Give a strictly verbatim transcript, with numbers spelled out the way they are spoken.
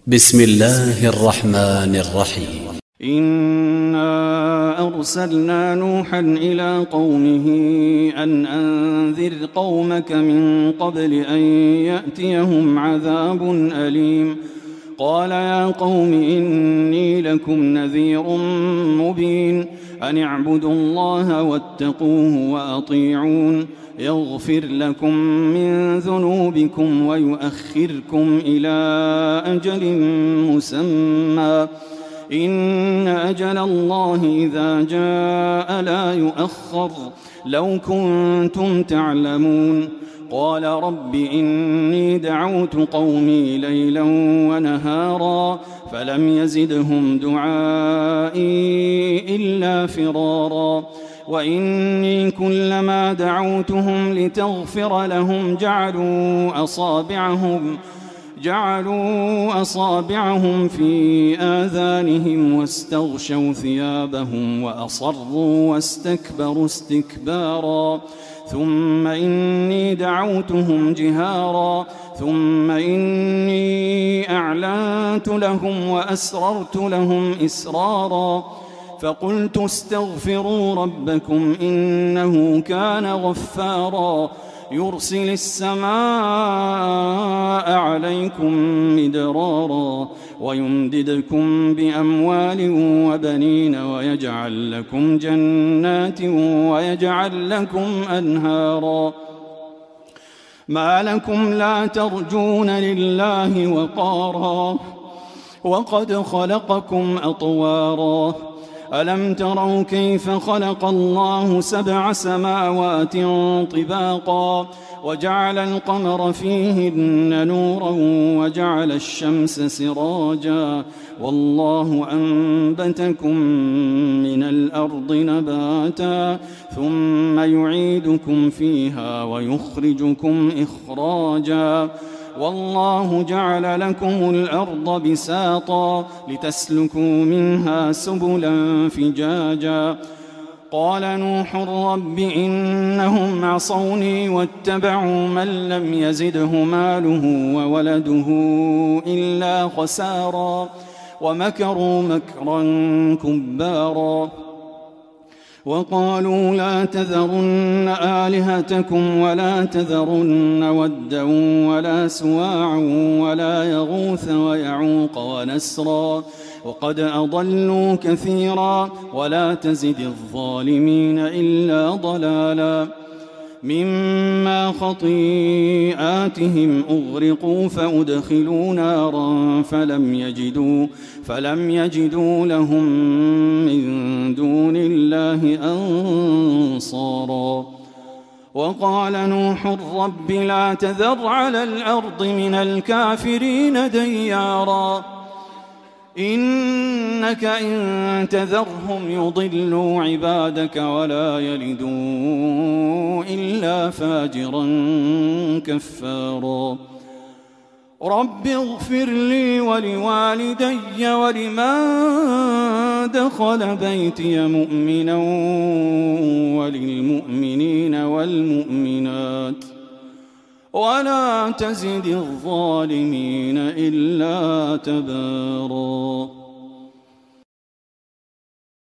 بسم الله الرحمن الرحيم. إنا أرسلنا نوحا إلى قومه أن أنذر قومك من قبل أن يأتيهم عذاب أليم. قال يا قوم إني لكم نذير مبين أن اعبدوا الله واتقوه وأطيعون يغفر لكم من ذنوبكم ويؤخركم إلى أجل مسمى إن أجل الله إذا جاء لا يؤخر لو كنتم تعلمون. قال رب إني دعوت قومي ليلا ونهارا فلم يزدهم دعائي إلا فرارا وإني كلما دعوتهم لتغفر لهم جعلوا أصابعهم جعلوا أصابعهم في آذانهم واستغشوا ثيابهم وأصروا واستكبروا استكبارا ثم إني دعوتهم جهارا ثم إني أعلنت لهم وأسررت لهم إسرارا فقلت استغفروا ربكم إنه كان غفارا يرسل السماء عليكم مدرارا ويمددكم بأموال وبنين ويجعل لكم جنات ويجعل لكم أنهارا ما لكم لا ترجون لله وقارا وقد خلقكم أطوارا ألم تروا كيف خلق الله سبع سماوات طباقا وجعل القمر فيهن نورا وجعل الشمس سراجا والله أنبتكم من الأرض نباتا ثم يعيدكم فيها ويخرجكم إخراجا والله جعل لكم الأرض بساطا لتسلكوا منها سبلا فجاجا. قال نوح رب إنهم عصوني واتبعوا من لم يزده ماله وولده إلا خسارا ومكروا مكرا كبارا وقالوا لا تذرن آلهتكم ولا تذرن ودا ولا سواعا ولا يغوث ويعوق ونسرا وقد أضلوا كثيرا ولا تزد الظالمين إلا ضلالا مما خطيئاتهم أغرقوا فأدخلوا نارا فلم يجدوا فلم يجدوا لهم من دون الله أنصارا وقال نوح رب لا تذر على الأرض من الكافرين ديارا إنك إن تذرهم يضلوا عبادك ولا يلدوا إلا فاجرا كفارا رب اغفر لي ولوالدي ولمن دخل بيتي مؤمنا وللمؤمنين والمؤمنات ولا تزد الظالمين إلا تبارا.